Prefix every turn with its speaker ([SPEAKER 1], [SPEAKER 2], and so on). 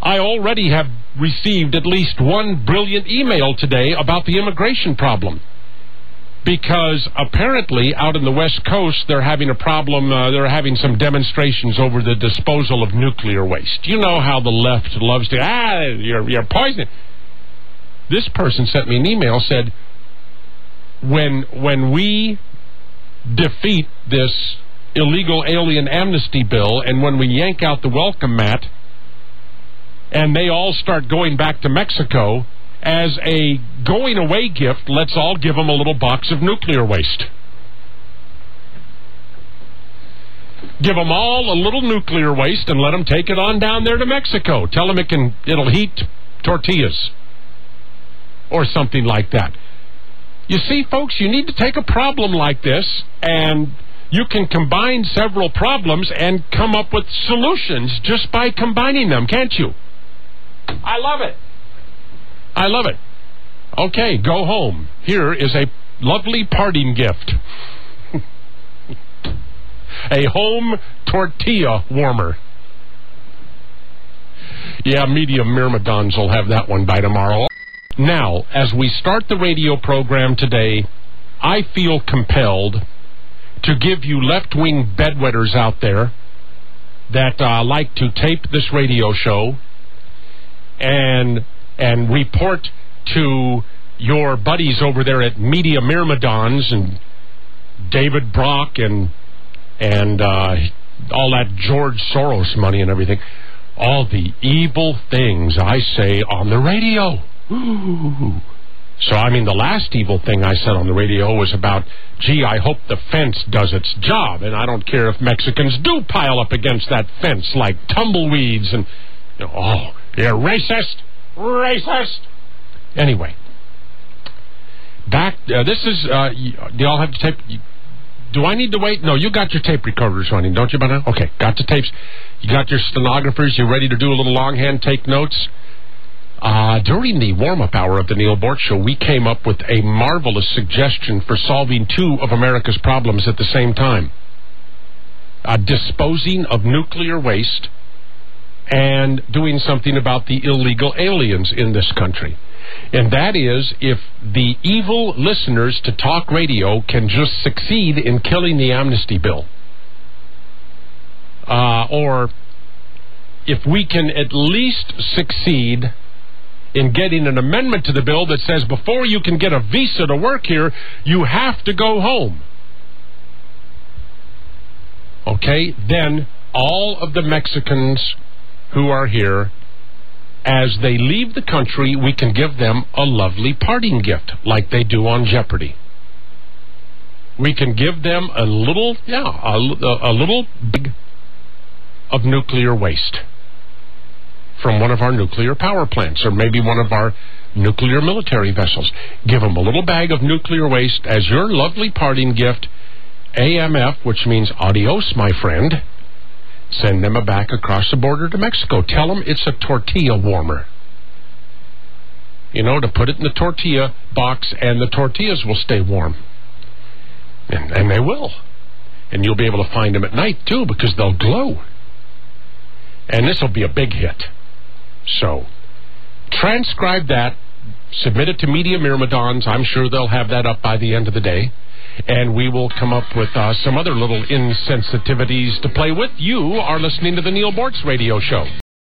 [SPEAKER 1] I already have received at least one brilliant email today about the immigration problem. Because apparently out in the West Coast, they're having a problem. They're having some demonstrations over the disposal of nuclear waste. You know how the left loves to, you're poisoning. This person sent me an email, said, when we defeat this illegal alien amnesty bill and when we yank out the welcome mat and they all start going back to Mexico, as a going-away gift, let's all give them a little box of nuclear waste. Give them all a little nuclear waste and let them take it on down there to Mexico. Tell them it'll heat tortillas or something like that. You see, folks, you need to take a problem like this, and you can combine several problems and come up with solutions just by combining them, can't you? I love it. I love it. Okay, go home. Here is a lovely parting gift. A home tortilla warmer. Yeah, medium myrmidons will have that one by tomorrow. Now, as we start the radio program today, I feel compelled to give you left-wing bedwetters out there that like to tape this radio show and report to your buddies over there at Media Myrmidons and David Brock and all that George Soros money and everything, all the evil things I say on the radio. Ooh. So, I mean, the last evil thing I said on the radio was about, gee, I hope the fence does its job, and I don't care if Mexicans do pile up against that fence like tumbleweeds and, oh, you're racist. Racist. Anyway, back. This is. Do y'all have the tape? Do I need to wait? No, you got your tape recorders running, don't you, by now? Okay, got the tapes. You got your stenographers. You ready to do a little longhand take notes? During the warm-up hour of the Neil Bort Show, we came up with a marvelous suggestion for solving two of America's problems at the same time: disposing of nuclear waste and doing something about the illegal aliens in this country. And that is, if the evil listeners to talk radio can just succeed in killing the amnesty bill, or if we can at least succeed in getting an amendment to the bill that says before you can get a visa to work here, you have to go home. Okay, then all of the Mexicans who are here, as they leave the country, we can give them a lovely parting gift like they do on Jeopardy. We can give them a little bag of nuclear waste from one of our nuclear power plants, or maybe one of our nuclear military vessels. Give them a little bag of nuclear waste as your lovely parting gift. AMF, which means adios, my friend. Send them back across the border to Mexico. Tell them it's a tortilla warmer. To put it in the tortilla box, and the tortillas will stay warm. And they will. And you'll be able to find them at night, too, because they'll glow. And this will be a big hit. So, transcribe that, submit it to Media Myrmidons. I'm sure they'll have that up by the end of the day. And we will come up with some other little insensitivities to play with. You are listening to the Neil Bortz Radio Show.